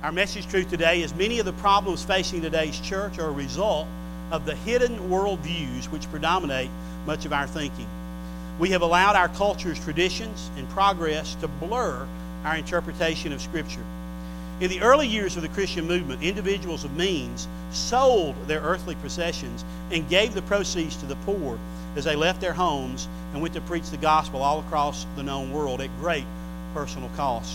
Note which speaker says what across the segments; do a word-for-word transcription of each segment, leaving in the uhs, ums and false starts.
Speaker 1: Our message truth today is many of the problems facing today's church are a result of the hidden worldviews which predominate much of our thinking. We have allowed our culture's traditions and progress to blur our interpretation of Scripture. In the early years of the Christian movement, individuals of means sold their earthly possessions and gave the proceeds to the poor as they left their homes and went to preach the gospel all across the known world at great personal cost.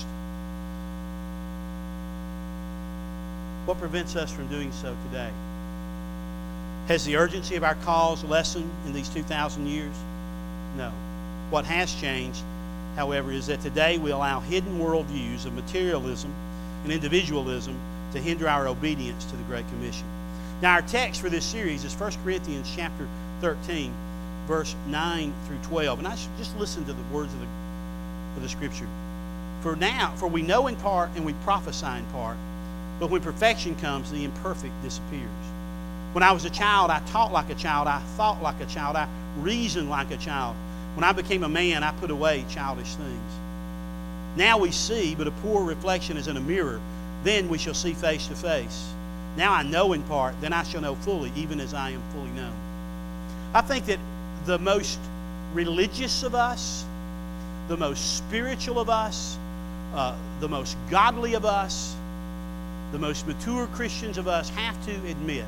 Speaker 1: What prevents us from doing so today? Has the urgency of our cause lessened in these two thousand years? No. What has changed, however, is that today we allow hidden worldviews of materialism and individualism to hinder our obedience to the Great Commission. Now, our text for this series is First Corinthians chapter thirteen, verse nine through twelve. And I should just listen to the words of the, of the Scripture. For now, for we know in part and we prophesy in part, but when perfection comes, the imperfect disappears. When I was a child, I talked like a child, I thought like a child, I reasoned like a child. When I became a man, I put away childish things. Now we see, but a poor reflection is in a mirror. Then we shall see face to face. Now I know in part, then I shall know fully, even as I am fully known. I think that the most religious of us, the most spiritual of us, uh, the most godly of us, the most mature Christians of us have to admit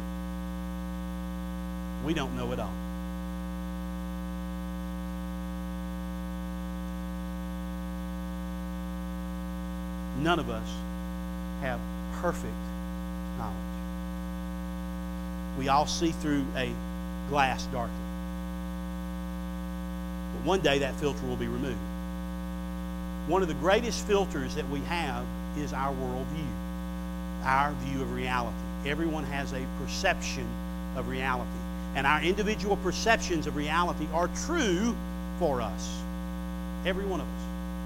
Speaker 1: we don't know it all. None of us have perfect knowledge. We all see through a glass darkly. But one day that filter will be removed. One of the greatest filters that we have is our worldview, our view of reality. Everyone has a perception of reality. And our individual perceptions of reality are true for us. Every one of us.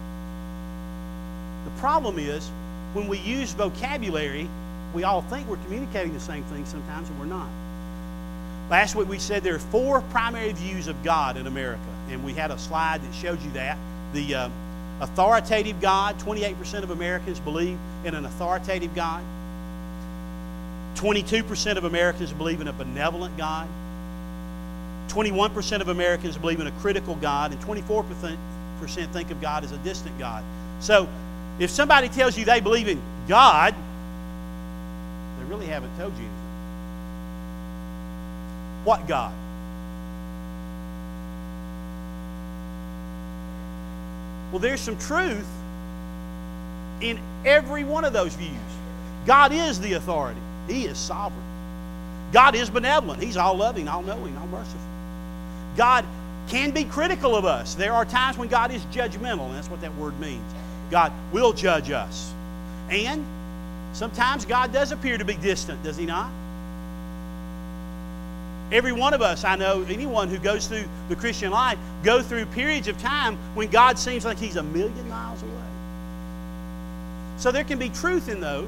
Speaker 1: The problem is, when we use vocabulary, we all think we're communicating the same thing sometimes, and we're not. Last week we said there are four primary views of God in America, and we had a slide that showed you that. The uh, authoritative God, twenty-eight percent of Americans believe in an authoritative God. twenty-two percent of Americans believe in a benevolent God. twenty-one percent of Americans believe in a critical God, and twenty-four percent think of God as a distant God. So, if somebody tells you they believe in God, they really haven't told you anything. What God? Well, there's some truth in every one of those views. God is the authority. He is sovereign. God is benevolent. He's all-loving, all-knowing, all-merciful. God can be critical of us. There are times when God is judgmental, and that's what that word means. God will judge us. And sometimes God does appear to be distant, does He not? Every one of us, I know, anyone who goes through the Christian life, go through periods of time when God seems like He's a million miles away. So there can be truth in those.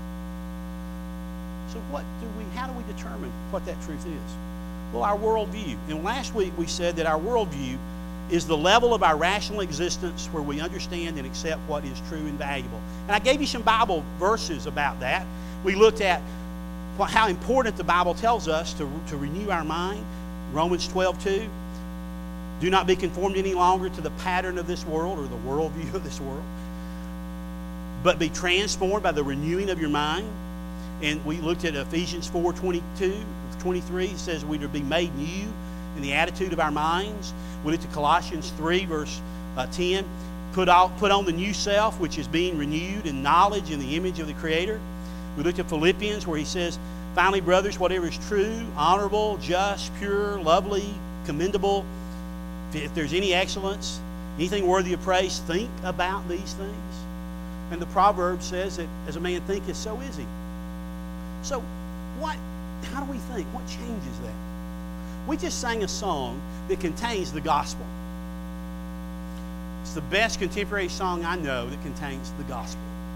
Speaker 1: So what do we, how do we determine what that truth is? Well, our worldview. And last week we said that our worldview is the level of our rational existence where we understand and accept what is true and valuable. And I gave you some Bible verses about that. We looked at what, how important the Bible tells us to, to renew our mind. Romans twelve two. Do not be conformed any longer to the pattern of this world or the worldview of this world, but be transformed by the renewing of your mind. And we looked at Ephesians four twenty-two, twenty-three. It says we're to be made new in the attitude of our minds. We looked at Colossians three, verse uh, ten. Put, out, put on the new self, which is being renewed in knowledge in the image of the Creator. We looked at Philippians, where he says, finally, brothers, whatever is true, honorable, just, pure, lovely, commendable, if there's any excellence, anything worthy of praise, think about these things. And the proverb says that as a man thinketh, so is he. So, what? How do we think? What changes that? We just sang a song that contains the gospel. It's the best contemporary song I know that contains the gospel.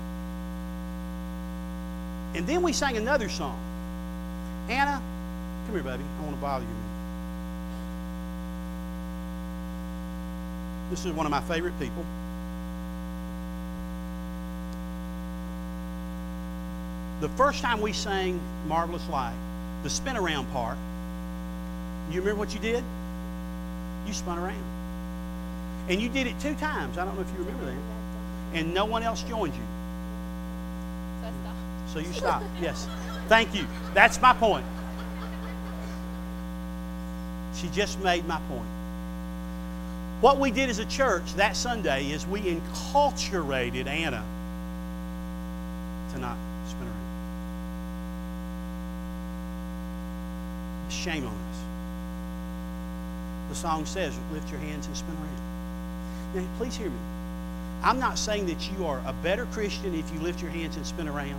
Speaker 1: And then we sang another song. Anna, come here, baby. I want to bother you a minute. This is one of my favorite people. The first time we sang Marvelous Light, the spin around part, you remember what you did? You spun around. And you did it two times. I don't know if you remember that. And no one else joined you.
Speaker 2: So I stopped.
Speaker 1: So you stopped. Yes. Thank you. That's my point. She just made my point. What we did as a church that Sunday is we enculturated Anna to not spin around. Shame on us. The song says, lift your hands and spin around. Now, please hear me. I'm not saying that you are a better Christian if you lift your hands and spin around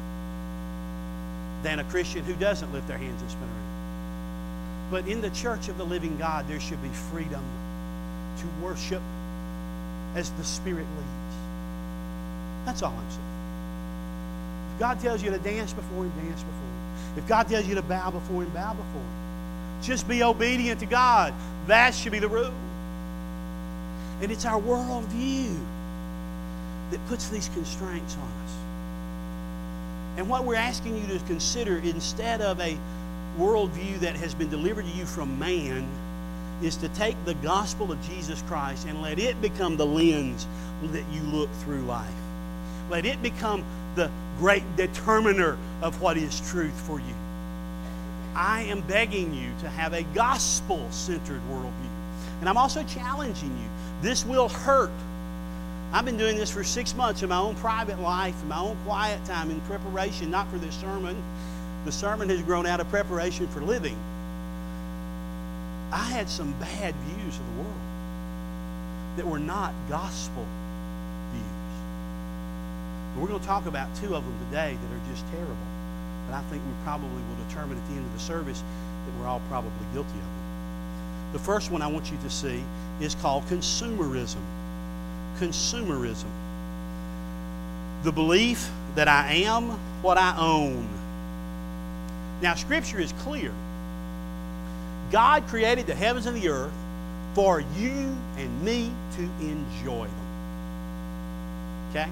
Speaker 1: than a Christian who doesn't lift their hands and spin around. But in the church of the living God, there should be freedom to worship as the Spirit leads. That's all I'm saying. If God tells you to dance before Him, dance before Him. If God tells you to bow before Him, bow before Him. Just be obedient to God. That should be the rule. And it's our worldview that puts these constraints on us. And what we're asking you to consider, instead of a worldview that has been delivered to you from man, is to take the gospel of Jesus Christ and let it become the lens that you look through life. Let it become the great determiner of what is truth for you. I am begging you to have a gospel-centered worldview. And I'm also challenging you. This will hurt. I've been doing this for six months in my own private life, in my own quiet time, in preparation, not for this sermon. The sermon has grown out of preparation for living. I had some bad views of the world that were not gospel views. And we're going to talk about two of them today that are just terrible. But I think we probably will determine at the end of the service that we're all probably guilty of them. The first one I want you to see is called consumerism. Consumerism. The belief that I am what I own. Now, Scripture is clear. God created the heavens and the earth for you and me to enjoy them. Okay?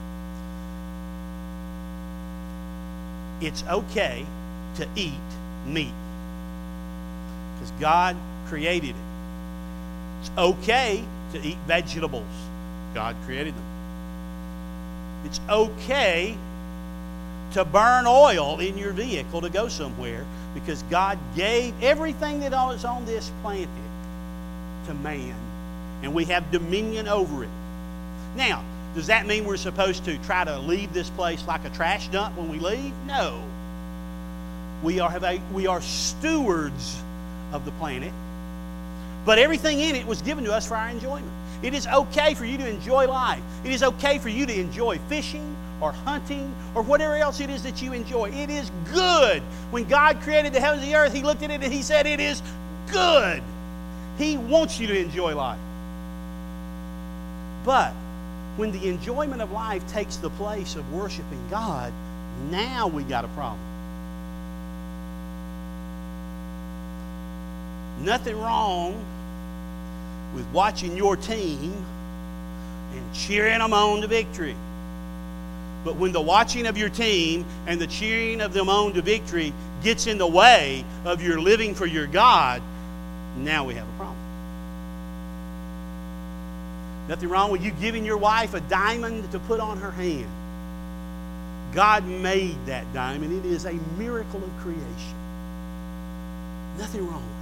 Speaker 1: It's okay to eat meat because God created it. It's okay to eat vegetables. God created them. It's okay to burn oil in your vehicle to go somewhere because God gave everything that is on this planet to man, and we have dominion over it. Now, does that mean we're supposed to try to leave this place like a trash dump when we leave? No. We are, have a, we are stewards of the planet, but everything in it was given to us for our enjoyment. It is okay for you to enjoy life. It is okay for you to enjoy fishing or hunting or whatever else it is that you enjoy. It is good. When God created the heavens and the earth, He looked at it and He said, it is good. He wants you to enjoy life. But when the enjoyment of life takes the place of worshiping God, now we got a problem. Nothing wrong with watching your team and cheering them on to victory. But when the watching of your team and the cheering of them on to victory gets in the way of your living for your God, now we have a problem. Nothing wrong with you giving your wife a diamond to put on her hand. God made that diamond. It is a miracle of creation. Nothing wrong with it.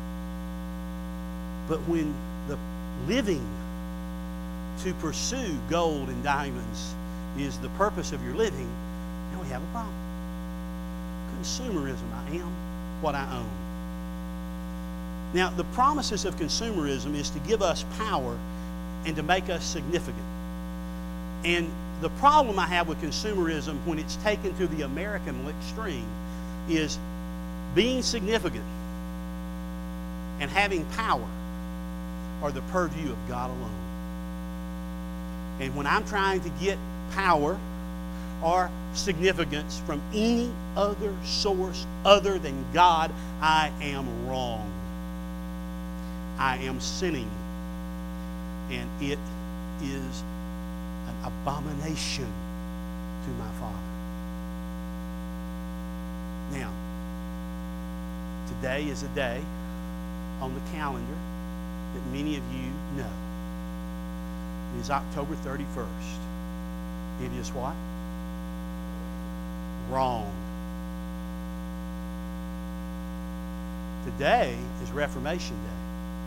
Speaker 1: But when the living to pursue gold and diamonds is the purpose of your living, now we have a problem. Consumerism. I am what I own. Now, the promises of consumerism is to give us power and to make us significant. And the problem I have with consumerism when it's taken to the American extreme is being significant and having power are the purview of God alone. And when I'm trying to get power or significance from any other source other than God, I am wrong. I am sinning. And it is an abomination to my Father. Now, today is a day on the calendar that many of you know. It is October thirty-first. It is what? Wrong. Today is Reformation Day.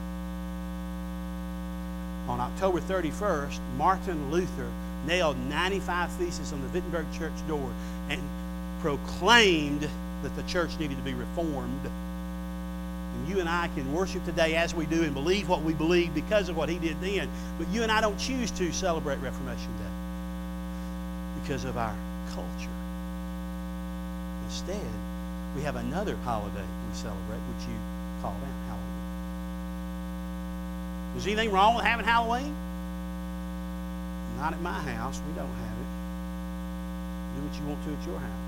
Speaker 1: On October thirty-first, Martin Luther nailed ninety-five theses on the Wittenberg church door and proclaimed that the church needed to be reformed. And you and I can worship today as we do and believe what we believe because of what he did then. But you and I don't choose to celebrate Reformation Day because of our culture. Instead, we have another holiday we celebrate, which you call out Halloween. Is anything wrong with having Halloween? Not at my house. We don't have it. Do what you want to at your house.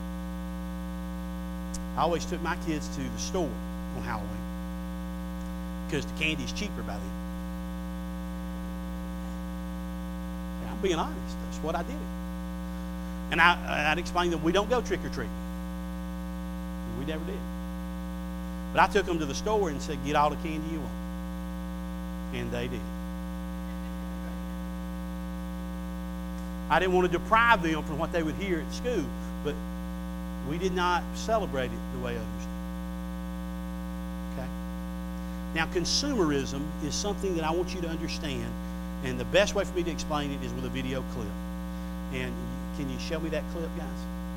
Speaker 1: I always took my kids to the store on Halloween because the candy's cheaper by then. Yeah, I'm being honest. That's what I did. And I, I'd explain that we don't go trick-or-treating. We never did. But I took them to the store and said, get all the candy you want. And they did. I didn't want to deprive them from what they would hear at school, but we did not celebrate it the way others did. Okay? Now, consumerism is something that I want you to understand, and the best way for me to explain it is with a video clip. And can you show me that clip, guys?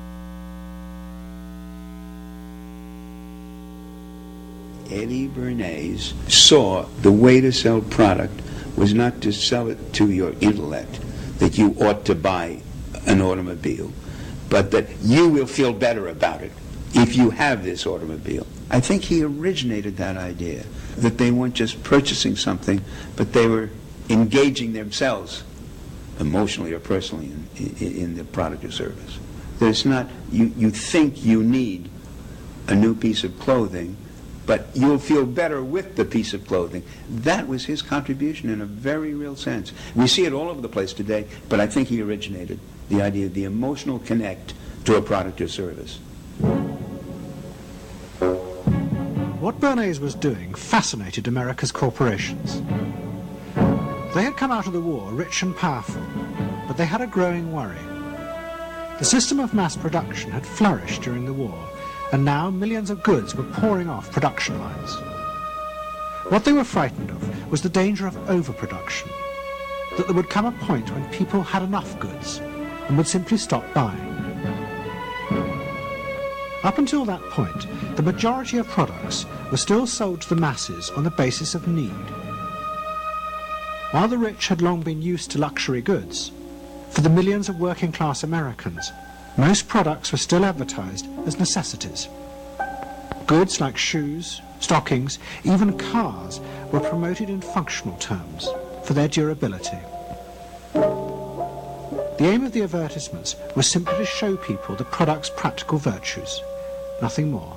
Speaker 3: Eddie Bernays saw the way to sell product was not to sell it to your intellect, that you ought to buy an automobile, but that you will feel better about it if you have this automobile. I think he originated that idea, that they weren't just purchasing something, but they were engaging themselves emotionally or personally in, in, in the product or service. There's not, you, you think you need a new piece of clothing, but you'll feel better with the piece of clothing. That was his contribution in a very real sense. We see it all over the place today, but I think he originated the idea of the emotional connect to a product or service.
Speaker 4: What Bernays was doing fascinated America's corporations. They had come out of the war rich and powerful, but they had a growing worry. The system of mass production had flourished during the war, and now millions of goods were pouring off production lines. What they were frightened of was the danger of overproduction, that there would come a point when people had enough goods and would simply stop buying. Up until that point, the majority of products were still sold to the masses on the basis of need. While the rich had long been used to luxury goods, for the millions of working-class Americans, most products were still advertised as necessities. Goods like shoes, stockings, even cars were promoted in functional terms for their durability. The aim of the advertisements was simply to show people the product's practical virtues, nothing more.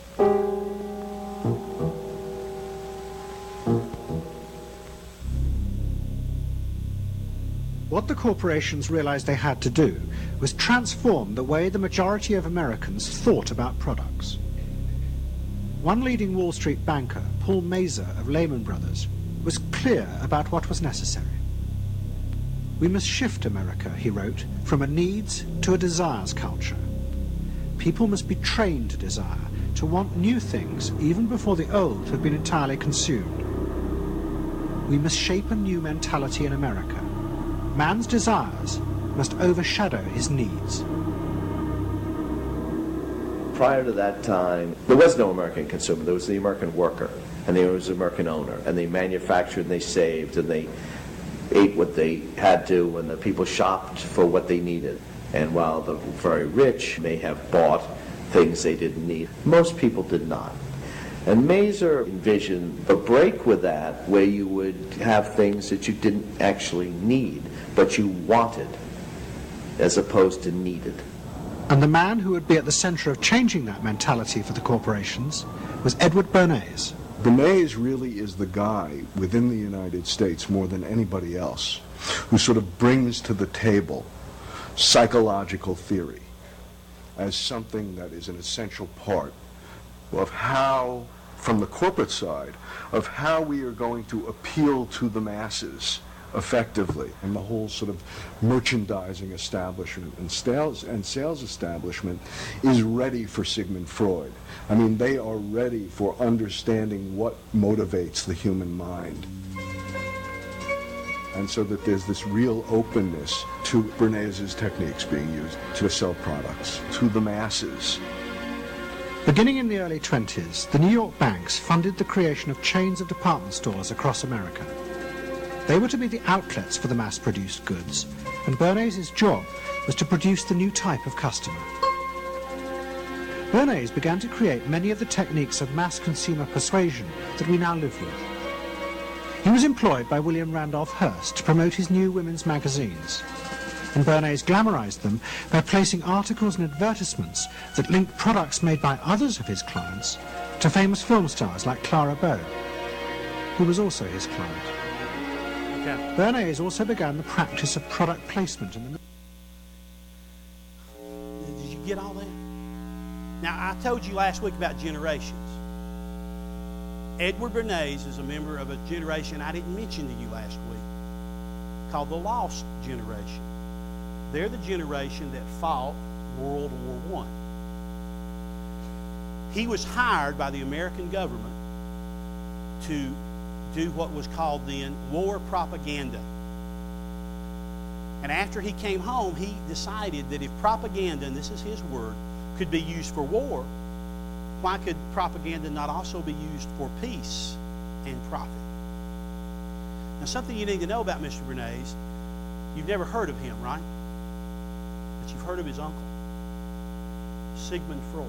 Speaker 4: What the corporations realized they had to do was transform the way the majority of Americans thought about products. One leading Wall Street banker, Paul Mazur of Lehman Brothers, was clear about what was necessary. We must shift America, he wrote, from a needs to a desires culture. People must be trained to desire, to want new things even before the old have been entirely consumed. We must shape a new mentality in America. Man's desires must overshadow his needs.
Speaker 5: Prior to that time, there was no American consumer. There was the American worker, and there was the American owner, and they manufactured and they saved and they ate what they had to, and the people shopped for what they needed. And while the very rich may have bought things they didn't need, most people did not. And Mazur envisioned a break with that, where you would have things that you didn't actually need, but you wanted, as opposed to needed.
Speaker 4: And the man who would be at the center of changing that mentality for the corporations was Edward Bernays.
Speaker 6: Bernays really is the guy within the United States, more than anybody else, who sort of brings to the table psychological theory as something that is an essential part of how, from the corporate side, of how we are going to appeal to the masses effectively. And the whole sort of merchandising establishment and sales, and sales establishment is ready for Sigmund Freud. I mean, they are ready for understanding what motivates the human mind. And so that there's this real openness to Bernays' techniques being used to sell products to the masses.
Speaker 4: Beginning in the early twenties, the New York banks funded the creation of chains of department stores across America. They were to be the outlets for the mass-produced goods, and Bernays' job was to produce the new type of customer. Bernays began to create many of the techniques of mass consumer persuasion that we now live with. He was employed by William Randolph Hearst to promote his new women's magazines, and Bernays glamorized them by placing articles and advertisements that linked products made by others of his clients to famous film stars like Clara Bow, who was also his client.
Speaker 1: Okay.
Speaker 4: Bernays also began the practice of product placement in the...
Speaker 1: Did you get all that? Now, I told you last week about generations. Edward Bernays is a member of a generation I didn't mention to you last week, called the Lost Generation. They're the generation that fought World War One. He was hired by the American government to do what was called then war propaganda. And after he came home, he decided that if propaganda, and this is his word, could be used for war, why could propaganda not also be used for peace and profit? Now, something you need to know about Mister Bernays, you've never heard of him, right? But you've heard of his uncle, Sigmund Freud.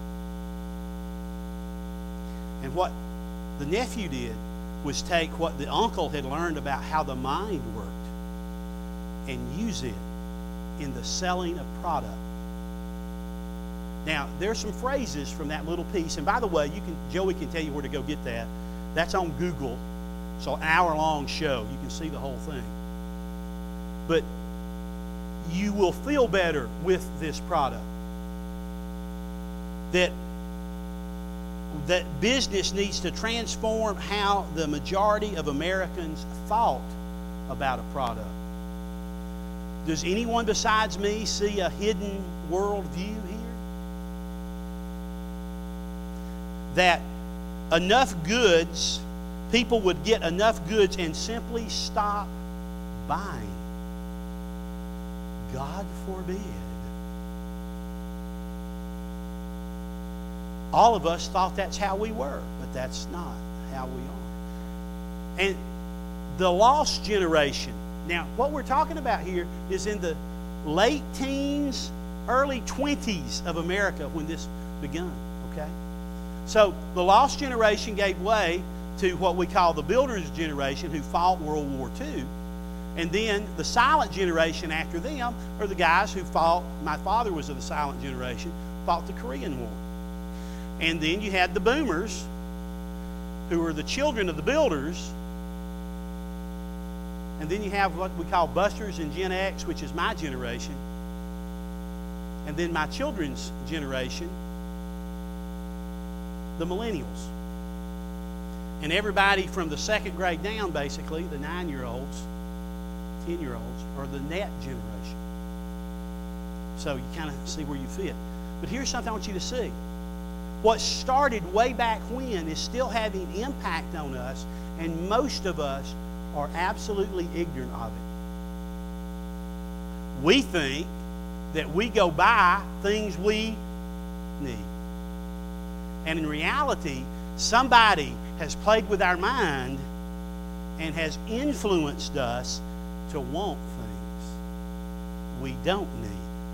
Speaker 1: And what the nephew did was take what the uncle had learned about how the mind worked and use it in the selling of product. Now, there's some phrases from that little piece, and by the way, you can Joey can tell you where to go get that. That's on Google. So an hour-long show. You can see the whole thing. But you will feel better with this product. That that business needs to transform how the majority of Americans thought about a product. Does anyone besides me see a hidden worldview here? That enough goods, people would get enough goods and simply stop buying. God forbid. All of us thought that's how we were, but that's not how we are. And the lost generation. Now, what we're talking about here is in the late teens, early twenties of America when this began, okay? So the lost generation gave way to what we call the builders generation who fought World War Two. And then the silent generation after them are the guys who fought, my father was of the silent generation, fought the Korean War. And then you had the boomers who were the children of the builders. And then you have what we call busters and Gen X, which is my generation. And then my children's generation, the millennials. And everybody from the second grade down, basically, the nine-year-olds, ten-year-olds, are the net generation. So you kind of see where you fit. But here's something I want you to see. What started way back when is still having impact on us, and most of us are absolutely ignorant of it. We think that we go buy things we need. And in reality, somebody has played with our mind and has influenced us to want things we don't need.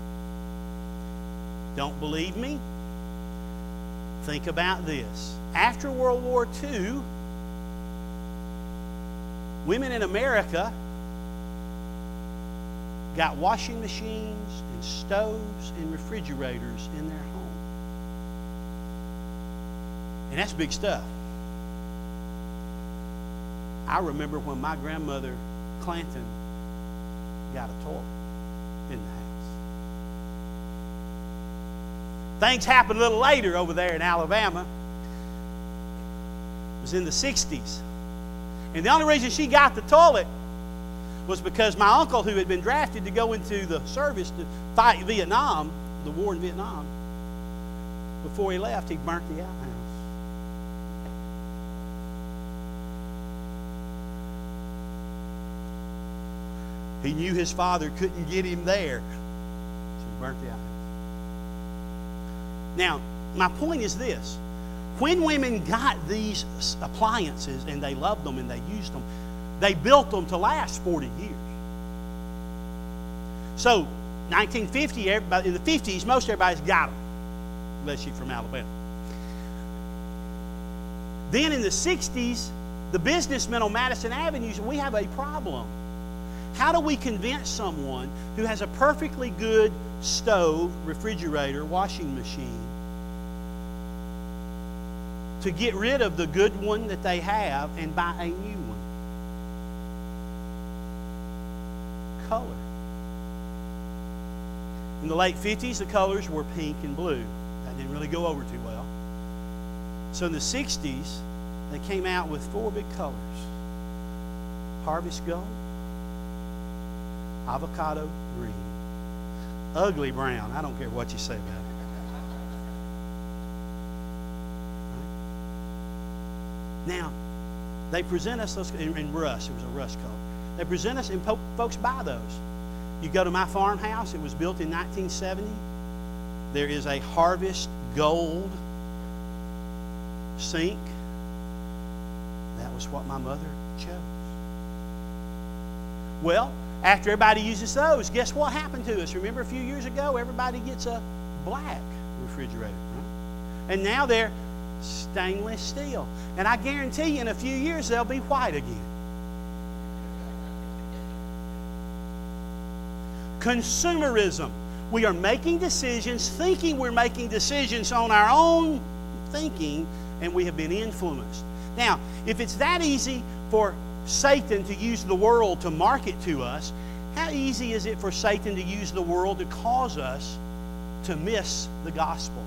Speaker 1: Don't believe me? Think about this. After World War Two, women in America got washing machines and stoves and refrigerators in their home. And that's big stuff. I remember when my grandmother, Clanton, got a toilet in the house. Things happened a little later over there in Alabama. It was in the sixties. And the only reason she got the toilet was because my uncle, who had been drafted to go into the service to fight Vietnam, the war in Vietnam, before he left, he burnt the outhouse. He knew his father couldn't get him there, so he burnt the outhouse. Now, my point is this. When women got these appliances and they loved them and they used them, they built them to last forty years. So, nineteen fifty, everybody, in the fifties, most everybody's got them, unless you're from Alabama. Then in the sixties, the businessmen on Madison Avenue said, we have a problem. How do we convince someone who has a perfectly good stove, refrigerator, washing machine to get rid of the good one that they have and buy a new one? Color. In the late fifties, the colors were pink and blue. That didn't really go over too well. So in the sixties, they came out with four big colors. Harvest gold, avocado green, ugly brown. I don't care what you say about it. Right? Now, they present us those in, in rust. It was a rust color. They present us, and po- folks buy those. You go to my farmhouse. It was built in nineteen seventy. There is a Harvest gold sink. That was what my mother chose. Well, after everybody uses those, guess what happened to us? Remember a few years ago, everybody gets a black refrigerator, right? And now they're stainless steel. And I guarantee you in a few years they'll be white again. Consumerism. We are making decisions, thinking we're making decisions on our own thinking, and we have been influenced. Now, if it's that easy for Satan to use the world to market to us, how easy is it for Satan to use the world to cause us to miss the gospel?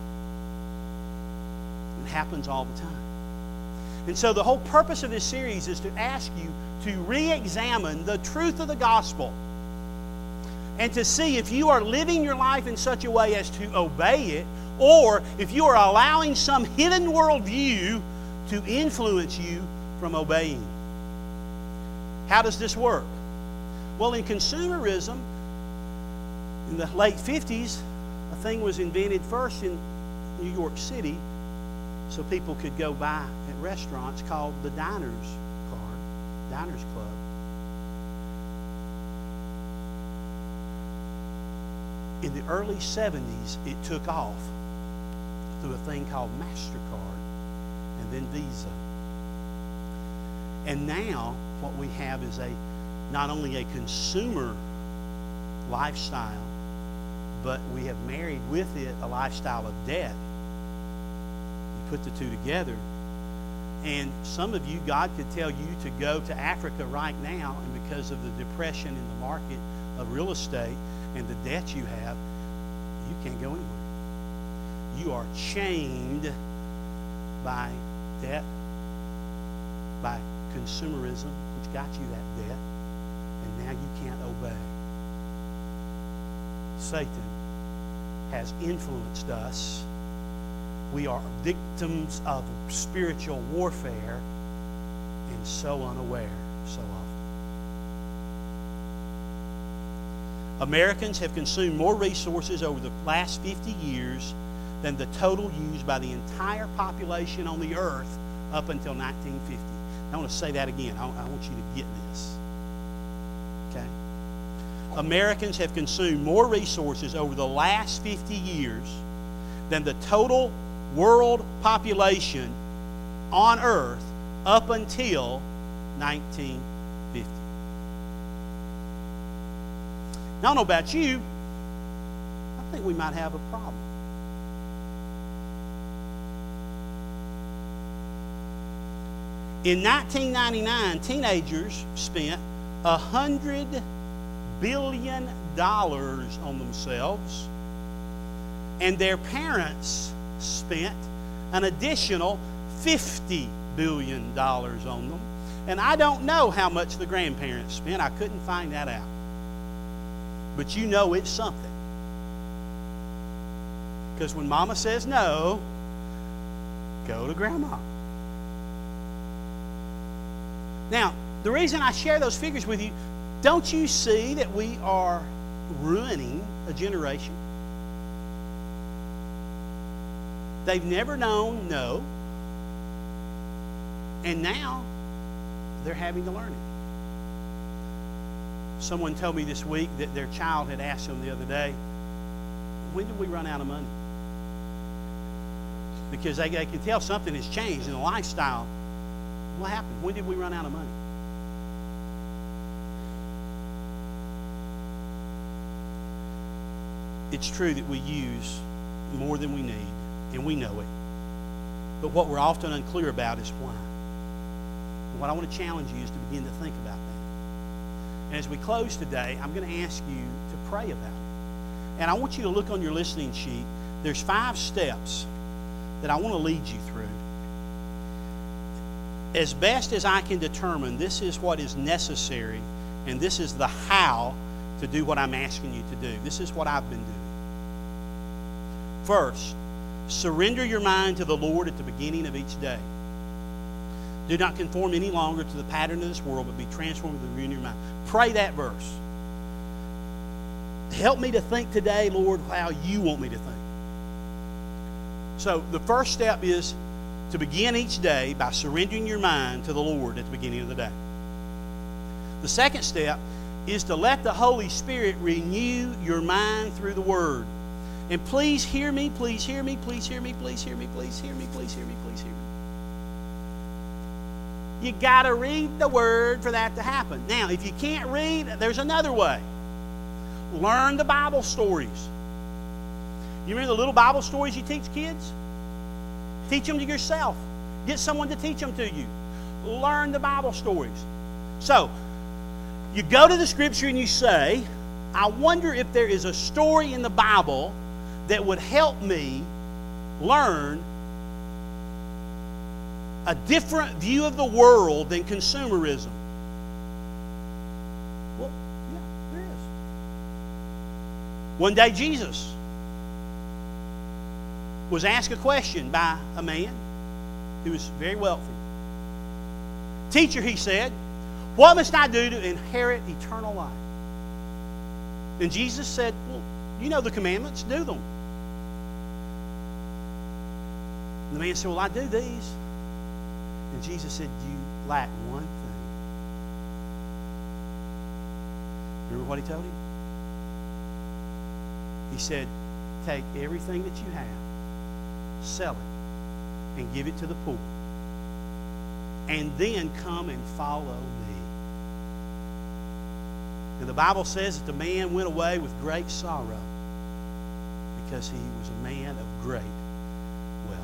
Speaker 1: It happens all the time. And so the whole purpose of this series is to ask you to re-examine the truth of the gospel and to see if you are living your life in such a way as to obey it, or if you are allowing some hidden worldview to influence you from obeying. How does this work? Well, in consumerism, in the late fifties, a thing was invented first in New York City so people could go buy at restaurants called the Diners Card, Diners Club. In the early seventies, it took off through a thing called MasterCard and then Visa. And now what we have is a not only a consumer lifestyle, but we have married with it a lifestyle of debt. You put the two together, and some of you, God could tell you to go to Africa right now, and because of the depression in the market of real estate and the debt you have, you can't go anywhere. You are chained by debt, by consumerism, which got you that debt, and now you can't obey. Satan has influenced us. We are victims of spiritual warfare and so unaware so often. Americans have consumed more resources over the last fifty years than the total used by the entire population on the earth up until nineteen fifty. I want to say that again. I want you to get this. Okay? Americans have consumed more resources over the last fifty years than the total world population on earth up until nineteen fifty. Now, I don't know about you, I think we might have a problem. In nineteen ninety-nine, teenagers spent one hundred billion dollars on themselves and their parents spent an additional fifty billion dollars on them. And I don't know how much the grandparents spent. I couldn't find that out. But you know it's something. Because when Mama says no, go to Grandma. Now, the reason I share those figures with you, don't you see that we are ruining a generation? They've never known no. And now they're having to learn it. Someone told me this week that their child had asked them the other day, when did we run out of money? Because they, they can tell something has changed in the lifestyle. What happened? When did we run out of money? It's true that we use more than we need, and we know it. But what we're often unclear about is why. And what I want to challenge you is to begin to think about that. And as we close today, I'm going to ask you to pray about it. And I want you to look on your listening sheet. There's five steps that I want to lead you through. As best as I can determine, this is what is necessary, and this is the how to do what I'm asking you to do. This is what I've been doing. First, surrender your mind to the Lord at the beginning of each day. Do not conform any longer to the pattern of this world, but be transformed with the renewing of your mind. Pray that verse. Help me to think today, Lord, how you want me to think. So the first step is to begin each day by surrendering your mind to the Lord at the beginning of the day. The second step is to let the Holy Spirit renew your mind through the Word. And please hear me, please hear me, please hear me, please hear me, please hear me, please hear me, please hear me. You got to read the Word for that to happen. Now, if you can't read, there's another way. Learn the Bible stories. You remember the little Bible stories you teach kids? Teach them to yourself. Get someone to teach them to you. Learn the Bible stories. So, you go to the Scripture and you say, I wonder if there is a story in the Bible that would help me learn a different view of the world than consumerism. Well, yeah, there is. One day Jesus was asked a question by a man who was very wealthy. Teacher, he said, what must I do to inherit eternal life? And Jesus said, well, you know the commandments, do them. And the man said, well, I do these. And Jesus said, you lack one thing. Remember what he told him? He said, take everything that you have, sell it, and give it to the poor. And then come and follow me. And the Bible says that the man went away with great sorrow because he was a man of great wealth.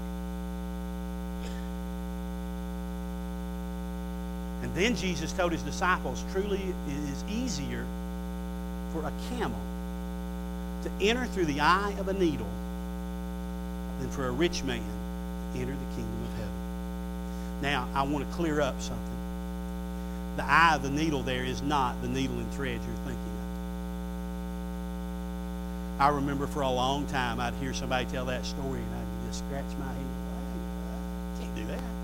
Speaker 1: And then Jesus told his disciples, truly it is easier for a camel to enter through the eye of a needle than for a rich man to enter the kingdom of heaven. Now, I want to clear up something. The eye of the needle there is not the needle and thread you're thinking of. I remember for a long time I'd hear somebody tell that story and I'd just scratch my head. I can't do that.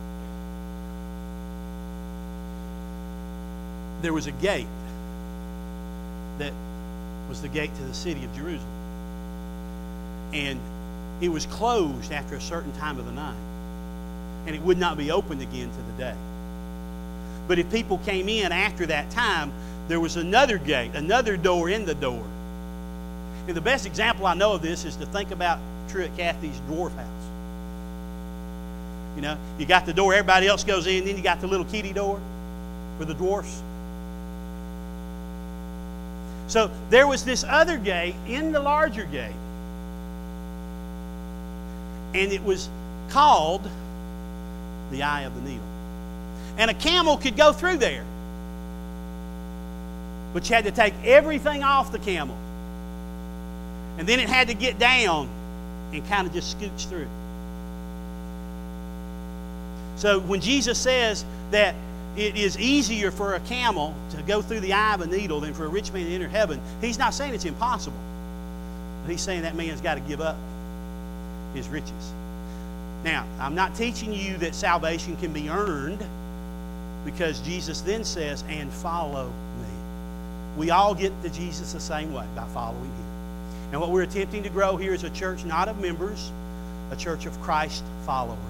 Speaker 1: There was a gate that was the gate to the city of Jerusalem. And it was closed after a certain time of the night. And it would not be opened again to the day. But if people came in after that time, there was another gate, another door in the door. And the best example I know of this is to think about Truett Cathy's dwarf house. You know, you got the door, everybody else goes in, then you got the little kitty door for the dwarfs. So there was this other gate in the larger gate. And it was called the eye of the needle. And a camel could go through there. But you had to take everything off the camel. And then it had to get down and kind of just scooch through. So when Jesus says that it is easier for a camel to go through the eye of a needle than for a rich man to enter heaven, he's not saying it's impossible. But he's saying that man's got to give up his riches. Now, I'm not teaching you that salvation can be earned, because Jesus then says, and follow me. We all get to Jesus the same way, by following him. And what we're attempting to grow here is a church not of members, a church of Christ followers.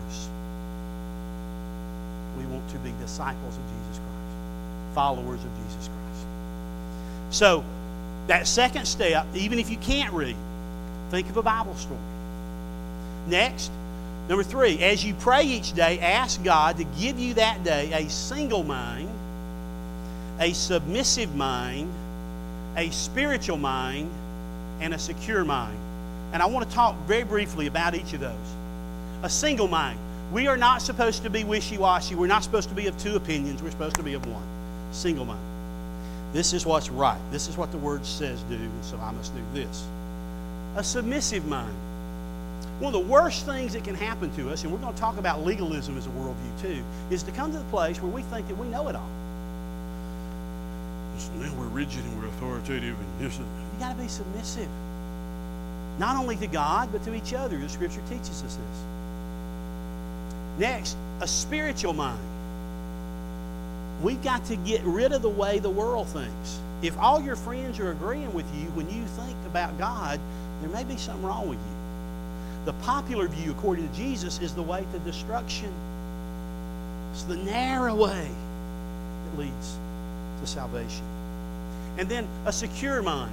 Speaker 1: We want to be disciples of Jesus Christ, followers of Jesus Christ. So, that second step, even if you can't read, think of a Bible story. Next, number three, as you pray each day, ask God to give you that day a single mind, a submissive mind, a spiritual mind, and a secure mind. And I want to talk very briefly about each of those. A single mind. We are not supposed to be wishy-washy. We're not supposed to be of two opinions. We're supposed to be of one. Single mind. This is what's right. This is what the Word says do, and so I must do this. A submissive mind. One of the worst things that can happen to us, and we're going to talk about legalism as a worldview too, is to come to the place where we think that we know it all. Now we're rigid and we're authoritative. And this is, you got to be submissive. Not only to God, but to each other. The Scripture teaches us this. Next, a spiritual mind. We've got to get rid of the way the world thinks. If all your friends are agreeing with you when you think about God, there may be something wrong with you. The popular view, according to Jesus, is the way to destruction. It's the narrow way that leads to salvation. And then a secure mind.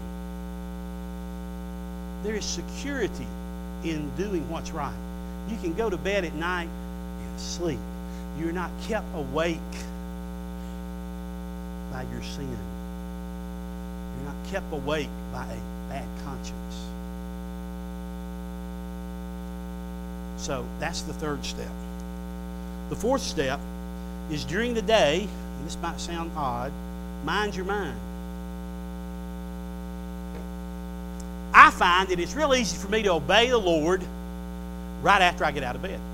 Speaker 1: There is security in doing what's right. You can go to bed at night and sleep. You're not kept awake by your sin. You're not kept awake by a bad conscience. So that's the third step. The fourth step is during the day, and this might sound odd, mind your mind. I find that it's real easy for me to obey the Lord right after I get out of bed.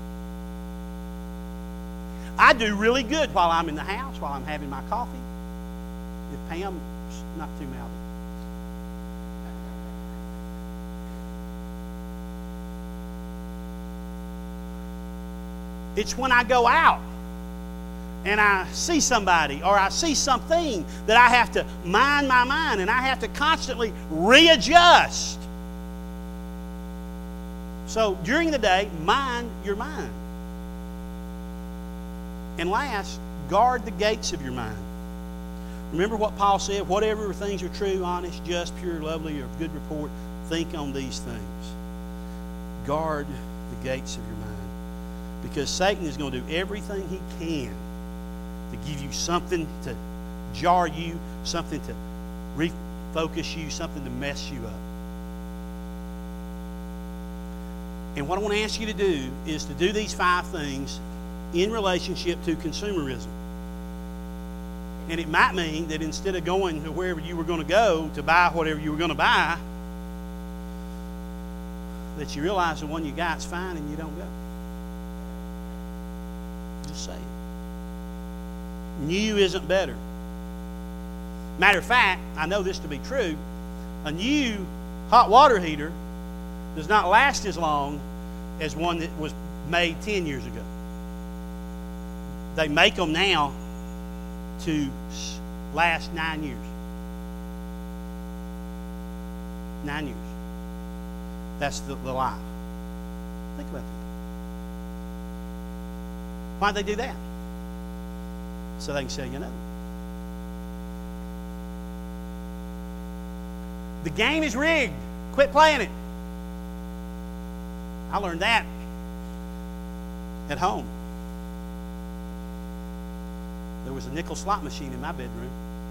Speaker 1: I do really good while I'm in the house, while I'm having my coffee, if Pam's not too mouthy. It's when I go out and I see somebody or I see something that I have to mind my mind and I have to constantly readjust. So during the day, mind your mind. And last, guard the gates of your mind. Remember what Paul said, whatever things are true, honest, just, pure, lovely, or of good report, think on these things. Guard the gates of your mind. Because Satan is going to do everything he can to give you something to jar you, something to refocus you, something to mess you up. And what I want to ask you to do is to do these five things in relationship to consumerism. And it might mean that instead of going to wherever you were going to go to buy whatever you were going to buy, that you realize the one you got's fine and you don't go. Just say it. New isn't better. Matter of fact, I know this to be true. A new hot water heater does not last as long as one that was made ten years ago. They make them now to last nine years. Nine years. That's the, the life. Think about that. Why'd they do that? So they can sell you another. The game is rigged. Quit playing it. I learned that at home. There was a nickel slot machine in my bedroom.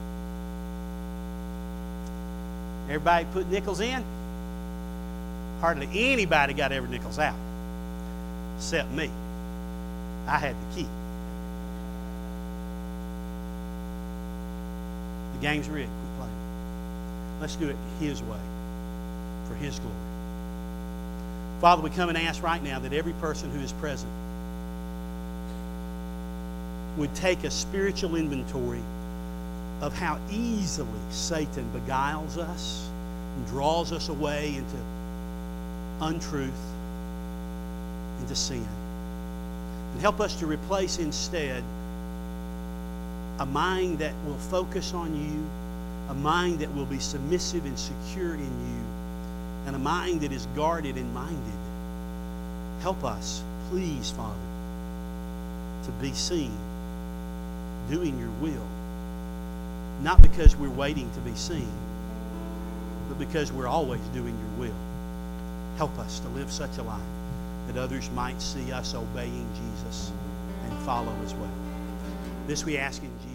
Speaker 1: Everybody put nickels in. Hardly anybody got ever nickels out, except me. I had the key. The game's rigged. Quit playing. Let's do it His way, for His glory. Father, we come and ask right now that every person who is present would take a spiritual inventory of how easily Satan beguiles us and draws us away into untruth, into sin. And help us to replace instead a mind that will focus on you, a mind that will be submissive and secure in you, and a mind that is guarded and minded. Help us, please, Father, to be seen doing your will. Not because we're waiting to be seen, but because we're always doing your will. Help us to live such a life that others might see us obeying Jesus and follow as well. This we ask in Jesus' name.